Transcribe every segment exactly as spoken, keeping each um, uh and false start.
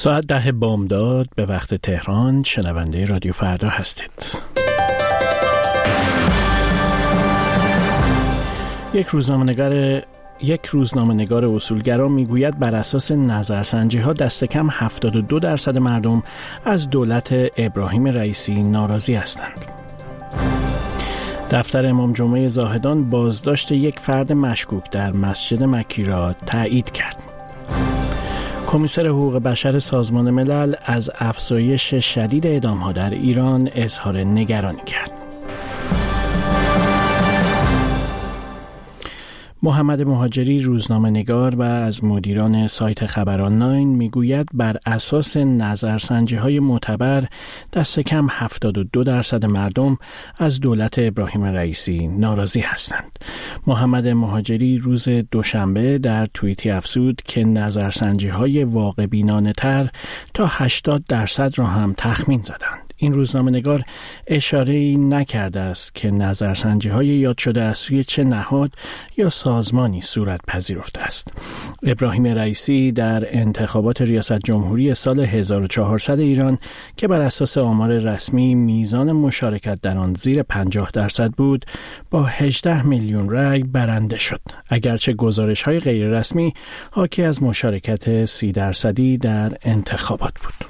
ساعت ده بامداد به وقت تهران. شنونده رادیو فردا هستید. یک روزنامه‌نگار یک روزنامه‌نگار اصولگرا میگوید بر اساس نظرسنجی‌ها دست کم هفتاد و دو درصد مردم از دولت ابراهیم رئیسی ناراضی هستند. دفتر امام جمعه زاهدان بازداشت یک فرد مشکوک در مسجد مکی را تایید کرد. کمیسر حقوق بشر سازمان ملل از افزایش شدید اعدام‌ها در ایران اظهار نگرانی کرد. محمد مهاجری روزنامه‌نگار و از مدیران سایت خبر آنلاین میگوید بر اساس نظرسنجی‌های معتبر دست کم هفتاد و دو درصد مردم از دولت ابراهیم رئیسی ناراضی هستند. محمد مهاجری روز دوشنبه در توییتی افزود که نظرسنجی‌های واقع بینانه‌تر تا هشتاد درصد را هم تخمین زدند. این روزنامه‌نگار اشاره‌ای نکرده است که نظرسنجی‌های یاد شده از سوی چه نهاد یا سازمانی صورت پذیرفته است. ابراهیم رئیسی در انتخابات ریاست جمهوری سال هزار و چهارصد ایران که بر اساس آمار رسمی میزان مشارکت در آن زیر پنجاه درصد بود، با هجده میلیون رأی برنده شد. اگرچه گزارش‌های غیر رسمی حاکی از مشارکت سی درصدی در انتخابات بود.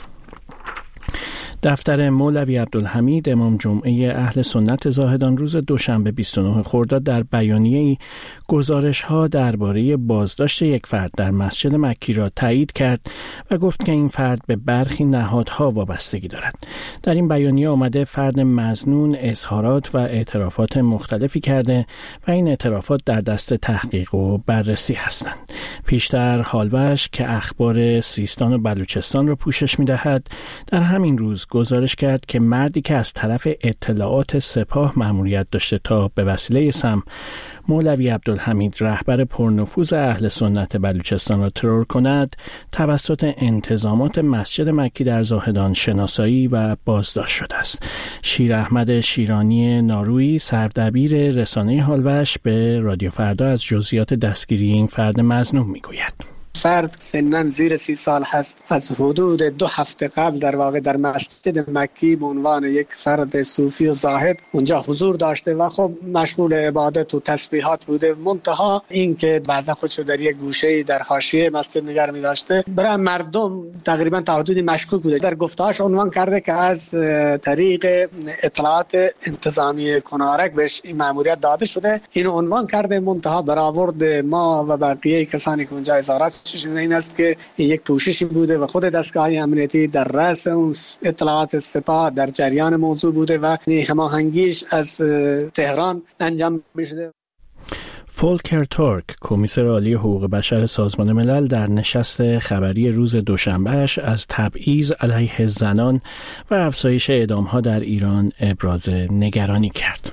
دفتر مولوی عبدالحمید امام جمعه اهل سنت زاهدان روز دوشنبه بیست و نه خرداد در بیانیه‌ای گزارش‌ها درباره بازداشت یک فرد در مسجد مکی را تایید کرد و گفت که این فرد به برخی نهادها وابستگی دارد. در این بیانیه آمده فرد مظنون اظهارات و اعترافات مختلفی کرده و این اعترافات در دست تحقیق و بررسی هستند. پیشتر هالوش که اخبار سیستان و بلوچستان را پوشش می‌دهد، در همین روز گزارش کرد که مردی که از طرف اطلاعات سپاه مأموریت داشته تا به وسیله سم مولوی عبدالحمید رهبر پرنفوذ اهل سنت بلوچستان را ترور کند، توسط انتظامات مسجد مکی در زاهدان شناسایی و بازداشت شده است. شیر احمد شیرانی نارویی سردبیر رسانه هالوش به رادیو فردا از جزئیات دستگیری این فرد مظنون میگوید. فرد سنن زیر سی سال هست. از حدود دو هفته قبل در واقع در مسجد مکی به عنوان یک فرد صوفی و زاهد اونجا حضور داشته و خب مشغول عبادت و تسبیحات بوده. منتها این که بعضا خودشو در یک گوشه در حاشیه مسجد نگه می داشته، برای مردم تقریبا تا حدودی مشکوک بوده. در گفتهاش عنوان کرده که از طریق اطلاعات انتظامی کنارک بهش این مأموریت داده شده. اینو عنوان کرده، منتها برآورد ما و بقیه کسانی که اونجا اظهارات این است که یک کوششی بوده و خود دستگاه امنیتی در رأس اون اطلاعات سپاه در جریان موضوع بوده و هماهنگیش از تهران انجام می‌شده. فولکر تورک کمیسر عالی حقوق بشر سازمان ملل در نشست خبری روز دوشنبهش از تبعیض علیه زنان و افزایش اعدام‌ها در ایران ابراز نگرانی کرد.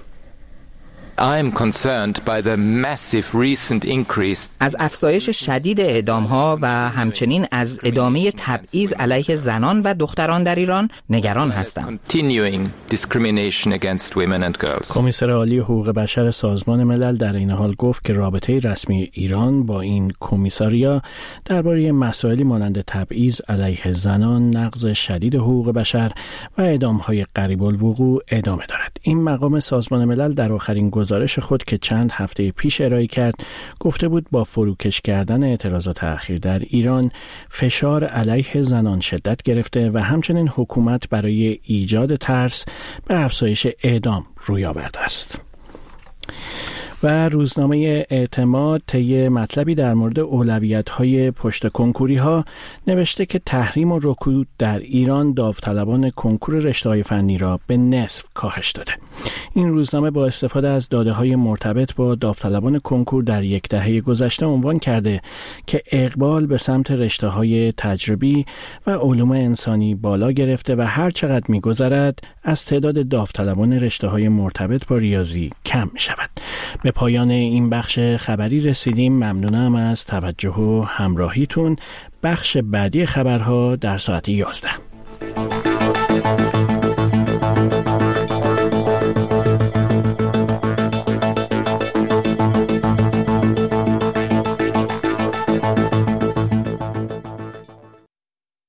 I am concerned by the massive recent increase. از افزایش شدید اعدام‌ها و همچنین از ادامه تبعیض علیه زنان و دختران در ایران نگران هستم. Continuing discrimination against women and girls. کمیسر عالی حقوق بشر سازمان ملل در این حال گفت که رابطه رسمی ایران با این کمیساریا درباره مسائلی مانند تبعیض علیه زنان، نقض شدید حقوق بشر و اعدام‌های قریب الوقوع ادامه دارد. این مقام سازمان ملل در آخرین گزارش خود که چند هفته پیش ارائه کرد گفته بود با فروکش کردن اعتراضات اخیر در ایران فشار علیه زنان شدت گرفته و همچنین حکومت برای ایجاد ترس به افزایش اعدام روی آورده است. و روزنامه اعتماد طی مطلبی در مورد اولویت‌های پشت کنکوری‌ها نوشته که تحریم و رکود در ایران داوطلبان کنکور رشته‌های فنی را به نصف کاهش داده. این روزنامه با استفاده از داده‌های مرتبط با داوطلبان کنکور در یک دهه گذشته عنوان کرده که اقبال به سمت رشته‌های تجربی و علوم انسانی بالا گرفته و هر چقدر می‌گذرد از تعداد داوطلبان رشته‌های مرتبط با ریاضی کم می‌شود. به پایان این بخش خبری رسیدیم. ممنونم از توجه و همراهیتون. بخش بعدی خبرها در ساعت یازده.